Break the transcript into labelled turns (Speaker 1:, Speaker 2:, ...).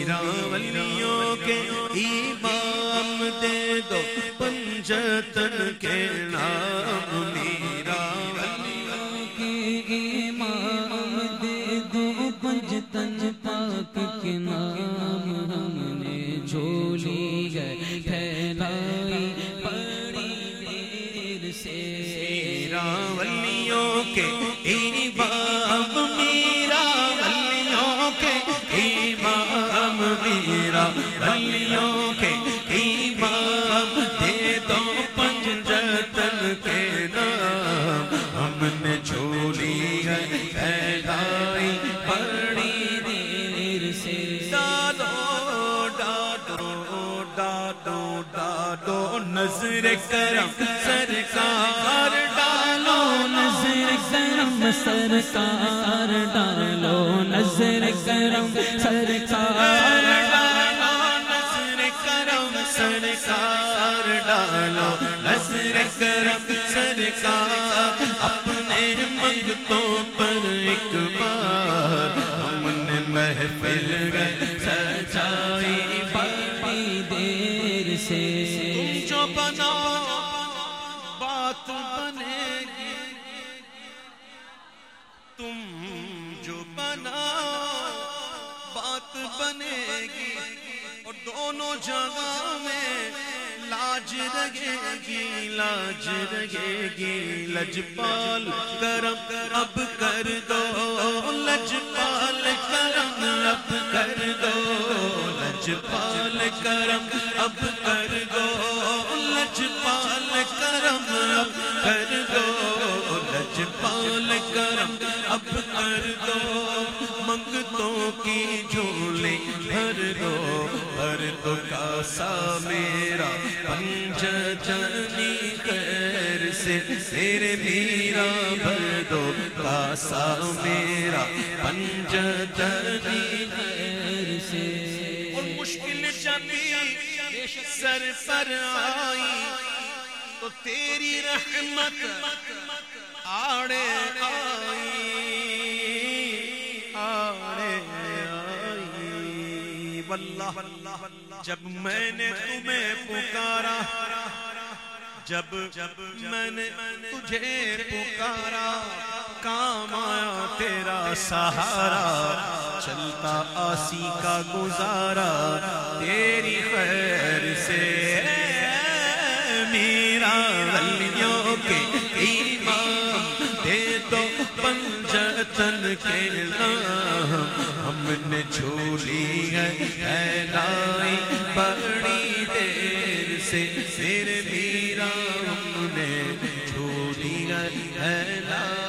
Speaker 1: میرا ولیوں کے امام دے دو پنجتن کے نام میرا ولیوں
Speaker 2: کے امام دے دو پنجتن پاک کے نام ہم نے جھولی ہے پھیلائی بڑی دیر سے
Speaker 1: میرا ولیوں کے امام میرا ولیوں کے امام میرا ولیوں کے امام دے دو پنجتن کے نام ہم نے جھولی ہے پھیلائی بڑی
Speaker 2: دیر سے
Speaker 1: ڈالو ڈالو ڈالو ڈالو نظر کرم سرکار ڈالو
Speaker 2: نظر کرم سرکار ڈالو نظر کرم سرکار
Speaker 1: ڈالو نظر کرم سرکار ڈالو نظر کرم سرکار اپنے منگتوں پر ایک بار ہم نے محفل میں سجائی
Speaker 2: بڑی دیر سے
Speaker 1: جو بنا بات بنے گی تم جو بنا بات بنے گی اور دونوں جگہ میں لاج رہے گی لاج رہے گی لجپال کرم اب کر دو لجپال کرم اب کر دو لجپال کرم اب کر دو لجپال کرم اب کر دو لجپال کرم اب کر دو منگتوں کی جھولی بھر دو کاسا میرا پنجتنی خیر سے تیرے میرا بھر دو کاسا میرا پنجتنی
Speaker 2: خیر سے
Speaker 1: اور مشکل جبھی سر پر آئی تو تیری رحمت آڑے آئی آڑے آئی واللہ جب میں نے تمہیں پکارا جب میں نے تجھے پکارا کام آیا تیرا سہارا چلتا آسی کا گزارا تیری خیر سے میرا ولیوں کے امام دے دو پنجتن کے نام ہم نے جھولی ہے پھیلائی بڑی دیر سے پھر میرا ہم نے جھولی ہے پھیلائی